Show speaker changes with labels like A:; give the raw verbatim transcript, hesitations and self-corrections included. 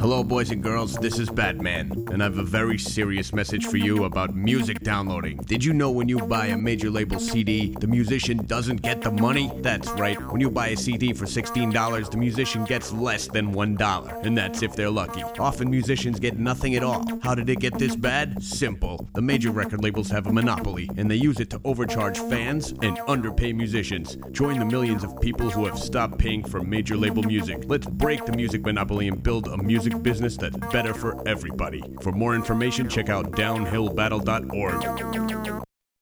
A: Hello, boys and girls, this is Batman, and I have a very serious message for you about music downloading. Did you know when you buy a major label C D, the musician doesn't get the money? That's right, when you buy a C D for sixteen dollars, the musician gets less than one dollar, and that's if they're lucky. Often musicians get nothing at all. How did it get this bad? Simple. The major record labels have a monopoly, and they use it to overcharge fans and underpay musicians. Join the millions of people who have stopped paying for major label music. Let's break the music monopoly and build a music business that's better for everybody. For more information, check out downhill battle dot org.